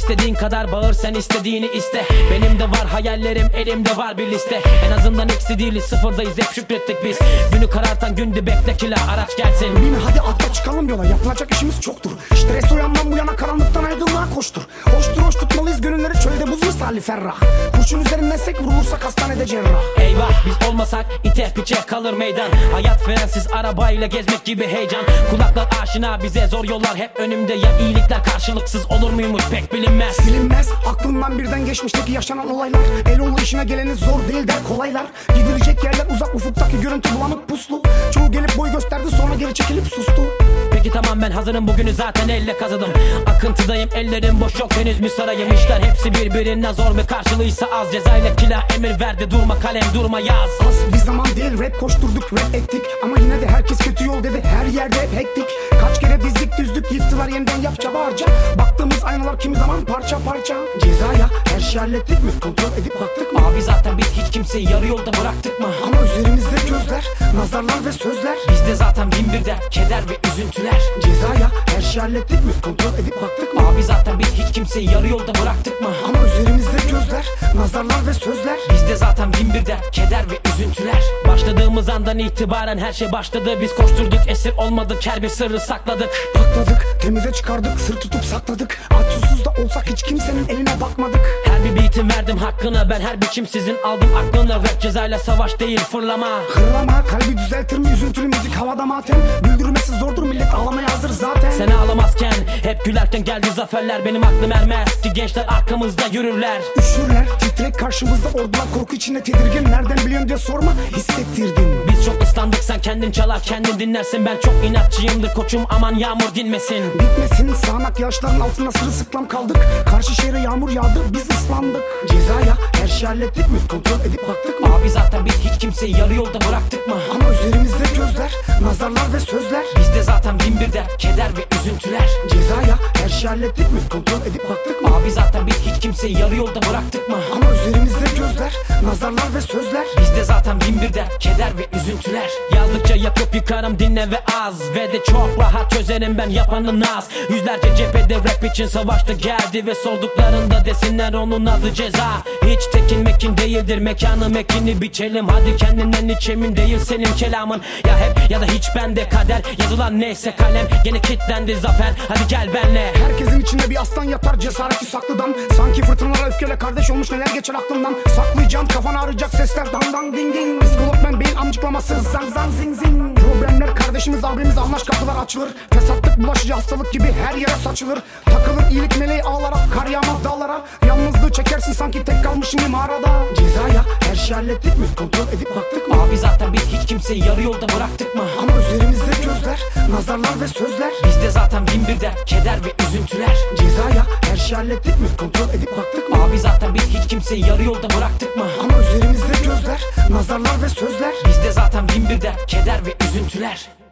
İstediğin kadar bağır, sen istediğini iste. Benim de var hayallerim, elimde var bir liste. En azından eksi değiliz, sıfırdayız, hep şükrettik biz. Günü karartan gündü, bekle kila araç gelsin. Bin hadi atla çıkalım yola, yapılacak işimiz çoktur. Stres o yandan bu yana, karanlıktan aydınlığa koştur. Hoş tutmalıyız gönülleri, çölde buz misali ferrah. Kurşun üzerinden sek, vurulursak hastanede cerrah. Eyvah, biz olmasak ite piçe kalır meydan. Hayat frensiz arabayla gezmek gibi heyecan. Kulaklar aşina bize, zor yollar hep önümde. Ya iyilikler karşılıksız olur muymuş pek bilinmez. Silinmez aklımdan birden geçmişteki yaşanan olaylar. Eloğlu işine geleni zor değil der kolaylar. Gidilecek yerler uzak, ufuktaki görüntü bulanık puslu. Çoğu gelip boy gösterdi, sonra geri çekilip sustu. Peki tamam, ben hazırım, bugünü zaten elle kazıdım. Akıntıdayım, ellerim boş, yok henüz müsarayım. İşler hepsi birbirinden zor ve karşılığıysa az. Cezayla kila emir verdi, durma kalem durma yaz. Az bir zaman değil, rap koşturduk, rap ettik. Ama yine de herkes kötü yol dedi, her yerde hep hektik. Kaç kere dizdik düzdük, yıktılar yeniden yap çaba harca. Baktığımız aynalar kimi zaman parça parça. Cezaya her şeyi hallettik mi, kontrol edip baktık mı? Abi zaten biz hiç kimseyi yarı yolda bıraktık mı? Ama üzerimizde gözler, nazarlar ve sözler. Bizde zaten bin bir dert, keder ve üzüntüler. Cezaya her şeyi hallettik mi, kontrol edip baktık mı? Abi zaten biz hiç kimseyi yarı yolda bıraktık mı? Ama üzerimizde gözler, nazarlar ve sözler. Bizde zaten bin bir dert, keder ve üzüntüler. Başladığımız andan itibaren her şey başladı. Biz koşturduk, esir olmadık, her bir sırrı sakladık. Pakladık, temize çıkardık, sır tutup sakladık. Aç susuz da olsak hiç kimsenin eline bakmadık. Her bir beatin verdim hakkını, ben her biçimsizin aldım aklını. Rap cezayla savaş değil fırlama. Hırlama, kalbi düzeltir mi üzüntülü müzik, havada matem. Güldürmesi zordur, millet ağlamaya hazır zaten. Sen ağlamazken, hep gülerken geldi zaferler. Benim aklım ermez ki gençler arkamızda yürürler. Üşürler, titrek karşımızda, ordular korku içinde tedirgin. Nereden biliyorsun diye sorma, hissettirdim. Biz çok ıslandık, sen kendin çalar kendin dinlersin. Ben çok inatçıyımdır koçum, aman yağmur dinmesin. Bitmesin, sağanak yağışların altında sırılsıklam kaldık. Karşı şehre yağmur yağdı, biz ıslandık. Cezaya her şeyi hallettik mi, kontrol edip baktık mı? Abi zaten biz hiç kimseyi yarı yolda bıraktık mı? Ama üzerimizde gözler, nazarlar ve sözler. Bizde zaten bin bir dert, keder ve üzüntüler. Cezaya her şeyi hallettik mi, kontrol edip baktık mı? Abi zaten biz hiç kimseyi yarı yolda bıraktık mı? Ama üzerimizde gözler, nazarlar ve sözler. Bizde zaten bin bir dert, keder ve üzüntüler. Yazdıkça yakıp yıkarım, dinle ve az. Ve de çok rahat çözerim ben yapanı naz. Yüzlerce cephede rap için savaştı geldi. Ve sorduklarında desinler onun adı ceza. Hiç tekin mekin değildir, mekanı mekini biçelim. Hadi kendinden hiç emin değil senin kelamın. Ya hep ya da hiç bende kader. Yazılan neyse kalem, gene kilitlendi zafer. Hadi gel benle. Herkesin içinde bir aslan yatar, cesareti saklıdan. Sanki fırtınalara öfkeyle kardeş olmuş, neler geçer aklımdan. Saklayacağım, kafana ağrıyacak sesler, dang dang ding ding. Psikolog beyin amcıklaması, zang zang zing zing. Problemler kardeşimiz abimiz, anlaş kapılar açılır. Fesatlık bulaşıcı hastalık gibi her yere saçılır. Takılır iyilik meleği ağlara, kar yağmaz dağlara. Yalnızlığı çekersin sanki tek kalmışsın bir mağarada. Cezaya her şeyi hallettik mi, kontrol edip baktık mı? Abi zaten biz hiç kimseyi yarı yolda bıraktık mı? Ama üzerimizde gözler, nazarlar ve sözler. Bizde zaten bin bir dert, keder ve üzüntüler. Cezaya her şeyi hallettik mi, kontrol edip baktık mı? Abi zaten biz hiç kimseyi yarı yolda bıraktık mı? Ama üzerimizde gözler, nazarlar ve sözler. Bizde zaten bin bir dert, keder ve üzüntüler.